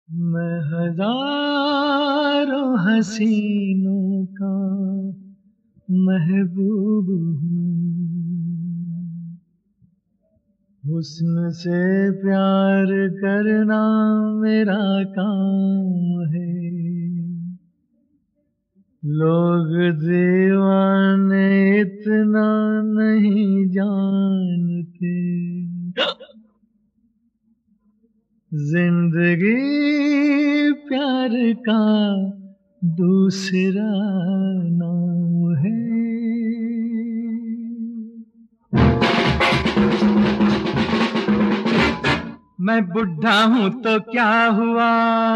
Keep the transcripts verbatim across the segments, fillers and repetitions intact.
मैं हजारों हसीनों का महबूब हूँ। हुस्न से प्यार करना मेरा काम है। लोग दीवाने इतना नहीं जानते। जिंदगी प्यार का दूसरा नाम है। मैं बुढ़ा हूँ तो क्या हुआ,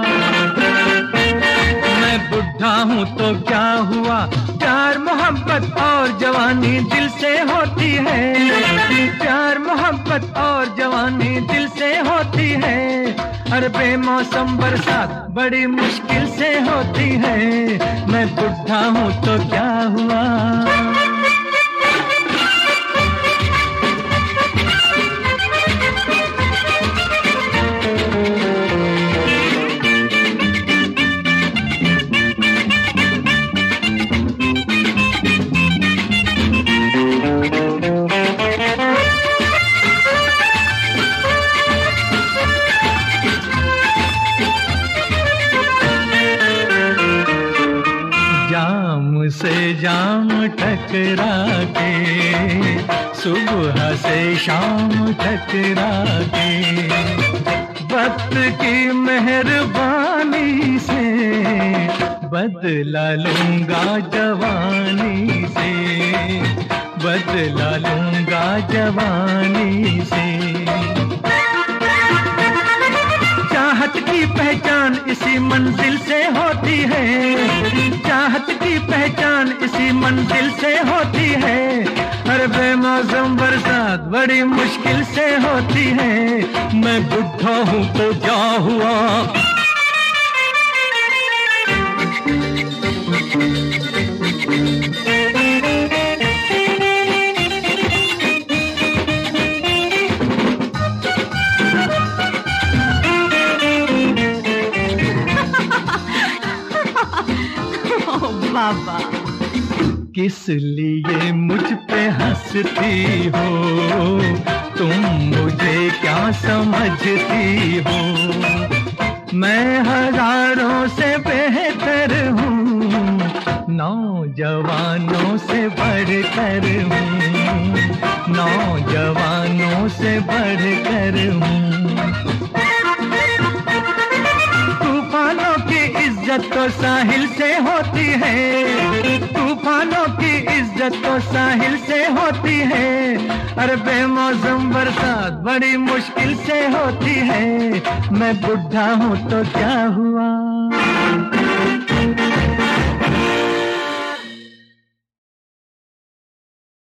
मैं बुढ़ा हूँ तो क्या हुआ, प्यार मोहब्बत और जवानी दिल से होती है। प्यार मोहब्बत और जवानी दिल से होती है। हर बेमौसम बरसात बड़ी मुश्किल से होती है। मैं बुढ़ा हूँ तो क्या हुआ। जाम से जाम टकरा के, सुबह से शाम टकरा के, वक्त की मेहरबानी से बदला लूंगा जवानी से, बदला लूंगा जवानी से। चाहत की पहचान इसी मंजिल से होती है। चाहत की पहचान इसी मंजिल से होती है। हर बेमौसम बरसात बड़ी मुश्किल से होती है। मैं बुढ़ा हूँ तो क्या हुआ। बाबा, किस लिए मुझ पे हंसती हो, तुम मुझे क्या समझती हो। मैं हजारों से बेहतर हूँ, नौजवानों से बढ़कर हूँ, नौजवानों से बढ़कर हूँ। तूफानों की इज्जत तो साहिल से होती है। तूफानों की इज्जत तो साहिल से होती है। अरे बेमौसम बरसात बड़ी मुश्किल से होती है। मैं बुढ़ा हूँ तो क्या हुआ।